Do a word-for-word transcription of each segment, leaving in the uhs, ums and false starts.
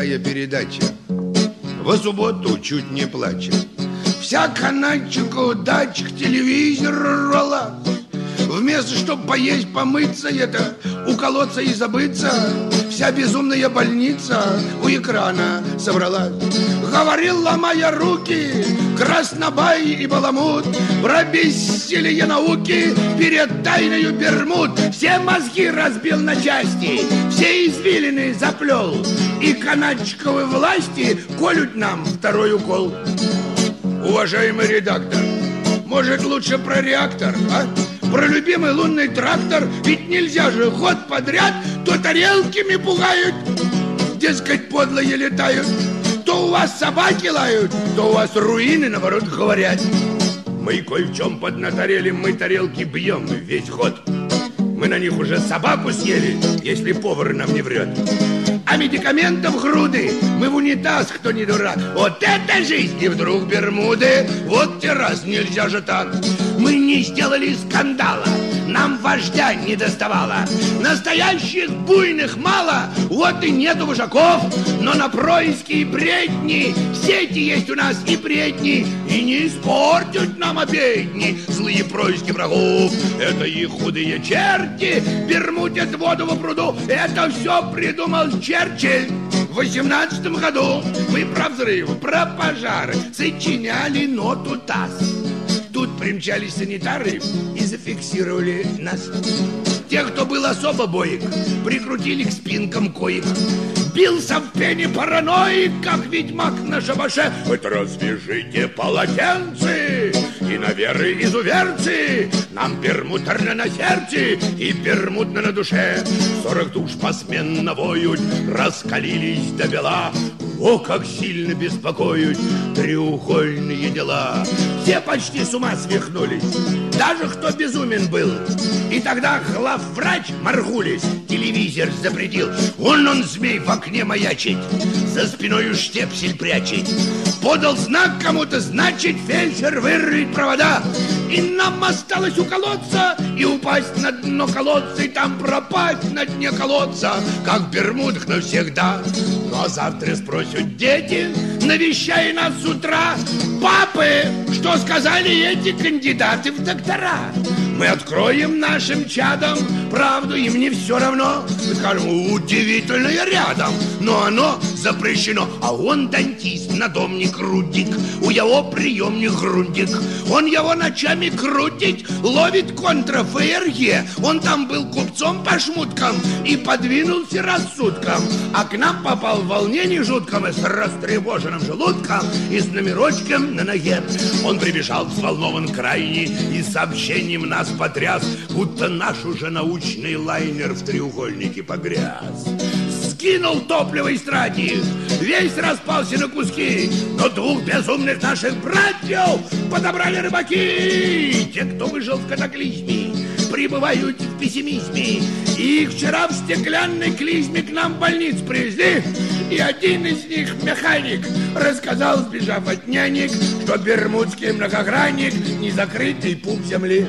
такая передача. В субботу чуть не плачет. Вся канадчика удач к телевизору рвала. Вместо, чтобы поесть, помыться, это уколоться и забыться, вся безумная больница у экрана собралась. Говорил, ломая руки, краснобай и баламут, про бессилие науки перед тайною Бермуд. Все мозги разбил на части, все извилины заплел, и канадчиковые власти колют нам второй укол. Уважаемый редактор, может, лучше про реактор, а? Про любимый лунный трактор. Ведь нельзя же год подряд то тарелками пугают, дескать, подлые летают, то у вас собаки лают, то у вас руины, наоборот, говорят. Мы кое в чем поднаторели, мы тарелки бьем весь год. Мы на них уже собаку съели, если повар нам не врет. А медикаментов груды, мы в унитаз, кто не дурак. Вот это жизнь! И вдруг Бермуды, вот те раз, нельзя же так. Мы не сделали скандала, нам вождя не доставало. Настоящих буйных мало, вот и нету вожаков. Но на происки и бредни сети есть у нас и бредни, и не испортят нам обедни злые происки врагов. Это их худые черти бермудят воду в пруду. Это все придумал Черчилль. В восемнадцатом году мы про взрывы, про пожары сочиняли ноту ТАСС. Тут примчались санитары и зафиксировали нас. Тех, кто был особо боек, прикрутили к спинкам коек. Бился в пене параноик, как ведьмак на шабаше. Вот развяжите полотенцы и на веры изуверцы. Нам пермутерно на сердце и пермутно на душе. Сорок душ посменно воют, раскалились до бела. О, как сильно беспокоят треугольные дела. Все почти с ума свихнулись, даже кто безумен был. И тогда главврач Маргулис телевизор запретил. Вон он, змей, в окне маячить, за спиною штепсель прячет. Подал знак кому-то, значит, фельдшер вырвет провода. И нам осталось уколоться и упасть на дно колодца, и там пропасть на дне колодца, как в Бермудах навсегда. Ну а завтра спросят дети, навещая нас с утра: папы, что сказали эти кандидаты в доктора? Мы откроем нашим чадам правду, им не все равно. Мы скажем: удивительное рядом, но оно запрещено. А он дантист, надомник Рудик, у его приемник Грундик. Он его ночами крутит, ловит контра ФРГ. Он там был купцом по шмуткам и подвинулся рассудком, а к нам попал в волнении жутком и с растревоженным желудком и с номерочком на ноге. Он прибежал взволнован крайне и сообщением нас потряс, будто наш уже научный лайнер в треугольнике погряз. Скинул топливо из траки, весь распался на куски, но двух безумных наших братьев подобрали рыбаки. Те, кто выжил в катаклизме, пребывают в пессимизме. И их вчера в стеклянной клизме к нам в больницу привезли. И один из них, механик, рассказал, сбежав от нянек, что бермудский многогранник — незакрытый пуп земли.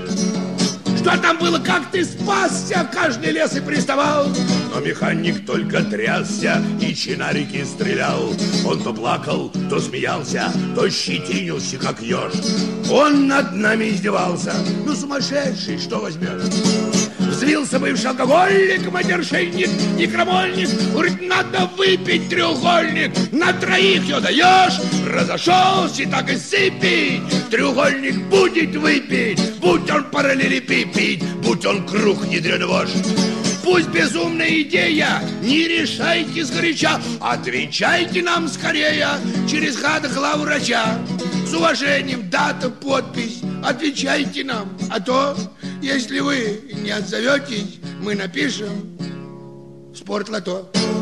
Что там было, как ты спасся, каждый лес и приставал. Но механик только трясся и чинарики стрелял. Он то плакал, то смеялся, то щетинился, как еж. Он над нами издевался. Ну, сумасшедший, что возьмешь? Взвился бывший алкогольник, матершинник, некромольник. Говорит, надо выпить треугольник, на троих ее даешь. Разошелся, так и сыпить. Треугольник будет выпить, будь он параллелепипед, будь он круг ядреный вождь. Пусть безумная идея, не решайте сгоряча, отвечайте нам скорее через гада главврача. С уважением, дата, подпись, отвечайте нам, а то, если вы не отзоветесь, мы напишем в спортлото.